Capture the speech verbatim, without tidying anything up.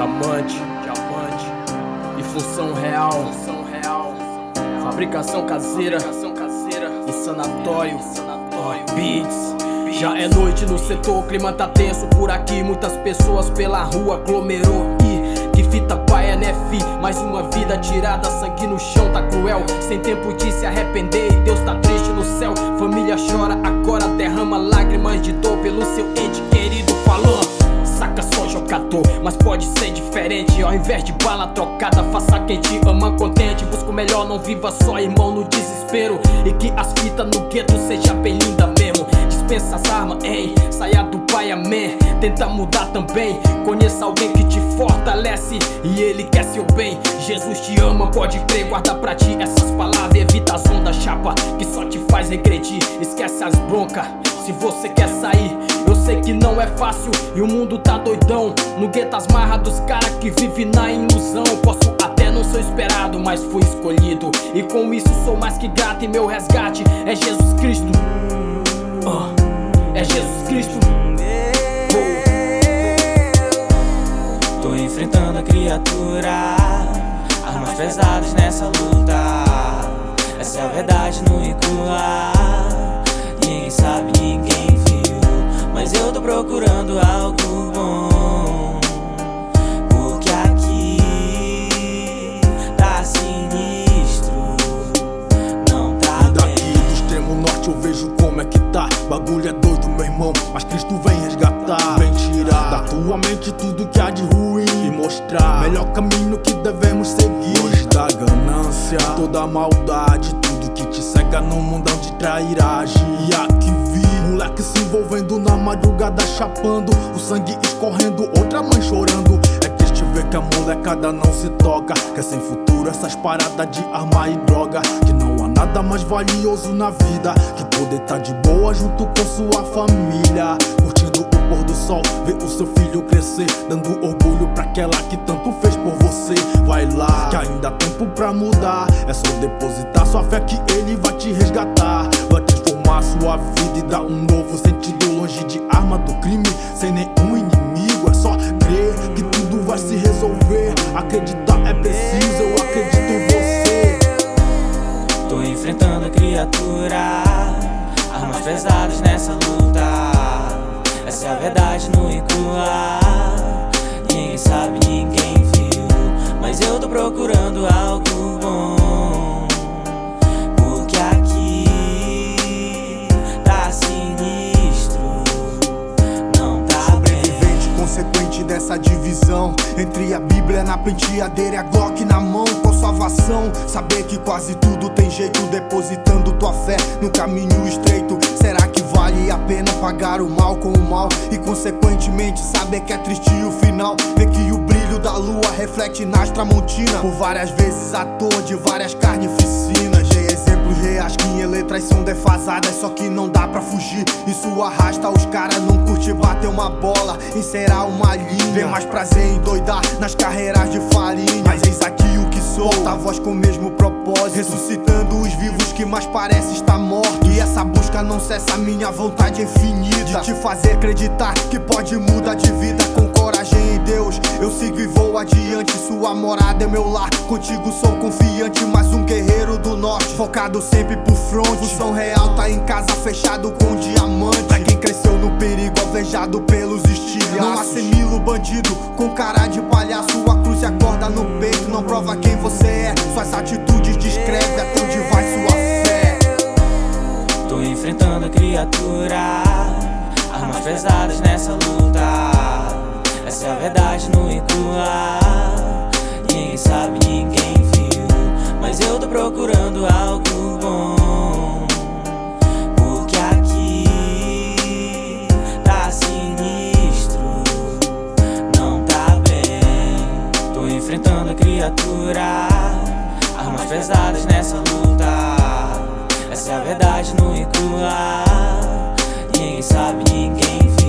diamante, diamante e função real, função real. Fabricação caseira, fabricação caseira e sanatório, sanatório. Beats. Já é noite no setor, o clima tá tenso por aqui. Muitas pessoas pela rua aglomerou. E que fita paia, né fi? Mais uma vida tirada, sangue no chão, tá cruel. Sem tempo de se arrepender e Deus tá triste no céu. Família chora, agora derrama lágrimas de dor pelo seu ente querido falando. Saca só, jogador, mas pode ser diferente. Ao invés de bala trocada, faça quem te ama contente. Busca o melhor, não viva só, irmão, no desespero. E que as fitas no gueto seja bem linda mesmo. Dispensa as armas, hein, saia do pai, amém. Tenta mudar também, conheça alguém que te fortalece e ele quer seu bem. Jesus te ama, pode crer, guarda pra ti essas palavras. Evita as ondas, chapa, que só te faz regredir. Esquece as broncas, se você quer sair. Eu sei que não é fácil e o mundo tá doidão. No gueto as marras dos caras que vivem na ilusão. Posso até não ser esperado, mas fui escolhido. E com isso sou mais que grato e meu resgate é Jesus Cristo. uh, É Jesus Cristo. oh. Tô enfrentando a criatura, armas pesadas nessa luta. Essa é a verdade nua e crua. Ninguém sabe, ninguém viu, mas eu tô procurando algo bom. Porque aqui tá sinistro, não tá bem. Daqui do extremo norte eu vejo como é que tá. Bagulho é doido, meu irmão, mas Cristo vem resgatar. Vem tirar da tua mente tudo que há de ruim e mostrar melhor caminho que devemos seguir. Longe da ganância, toda a maldade, tudo que te cega num mundão de trairagem. E aqui vi moleque se envolvendo na madrugada, chapando, o sangue escorrendo, outra mãe chorando. É triste ver que a molecada não se toca, que é sem futuro essas paradas de arma e droga. Que não há nada mais valioso na vida que poder tá de boa junto com sua família, curtindo o pôr do sol, ver o seu filho crescer, dando orgulho pra aquela que tanto fez por você. Vai lá, que ainda há tempo pra mudar, é só depositar sua fé que ele vai te resgatar. Vai transformar sua vida e dar um novo sentido, longe de arma do crime, sem nenhum inimigo. É só crer que tudo vai se resolver. Acreditar é preciso, eu acredito em você. Tô enfrentando a criatura, armas pesadas nessa luta. Essa é a verdade nua e crua. Ninguém sabe, ninguém viu, mas eu tô procurando algo bom. Porque aqui tá sinistro, não tá bem. Sobrevivente consequente dessa divisão entre a Bíblia na penteadeira e a Glock na mão. Com salvação, saber que quase tudo tem jeito, depositando tua fé no caminho estreito. Será que vale a pena pagar o mal com o mal? E consequentemente saber que é triste o final. Ver que o brilho da lua reflete nas tramontina, por várias vezes ator de várias carnificinas. De exemplos reais que em letras são defasadas, só que não dá pra fugir. Isso arrasta os caras, não curte bater uma bola, encerar uma linha. Vê mais prazer em doidar nas carreiras de farinha. Mas eis aqui o que sou, porta-voz com o mesmo propósito, ressuscitando os vivos que mais parece estar mortos. E essa busca não cessa, minha vontade é infinita de te fazer acreditar que pode mudar de vida. Com coragem em Deus eu sigo e vou adiante, sua morada é meu lar. Contigo sou confiante, mais um guerreiro do norte, focado sempre pro front. Função real tá em casa, fechado com diamante. Pra quem cresceu no perigo, alvejado pelos estilhaços. Não assimila o bandido com cara de palhaço. A cruz e a corda no peito não prova quem você é. Suas atitudes descrevem até onde vai sua fé. Tô enfrentando a criatura, armas pesadas nessa luta. Essa é a verdade nua e crua. Ninguém sabe, ninguém viu, mas eu tô procurando algo bom. Porque aqui tá sinistro, não tá bem. Tô enfrentando a criatura, armas pesadas nessa luta. Essa é a verdade nua e crua. Ninguém sabe, ninguém viu,